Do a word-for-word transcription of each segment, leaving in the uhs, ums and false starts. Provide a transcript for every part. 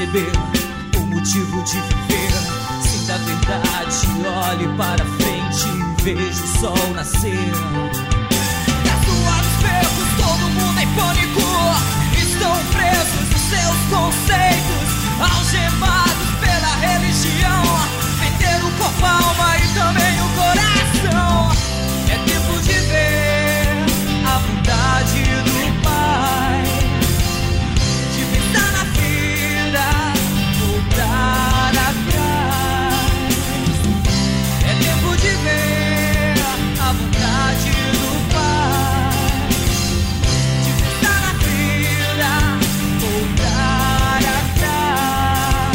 perceber o motivo de viver. Sinta a verdade, olhe para frente e veja o sol nascer. Caçoar nos becos, todo mundo em pânico. Estão presos em seus conceitos, algemados pela religião. Vender o corpo, a alma e também o coração. É tempo de ver a vontade do Pai, de pensar na vida, voltar atrás. É tempo de ver a vontade do Pai, de pensar na vida, voltar atrás.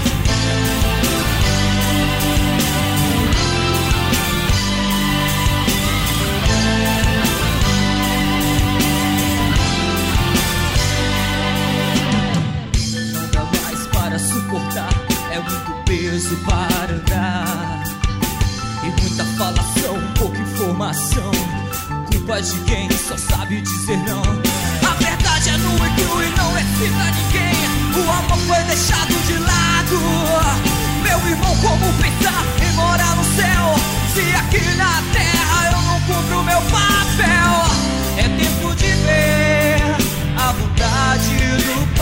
Não dá mais para suportar, é muito peso para andar. E muita falação, pouca informação. Culpa de quem só sabe dizer não. A verdade é nua e crua e não excita ninguém. O amor foi deixado de lado. Meu irmão, como pensar em morar no céu, se aqui na terra eu não cumpro o meu papel? É tempo de ver a vontade do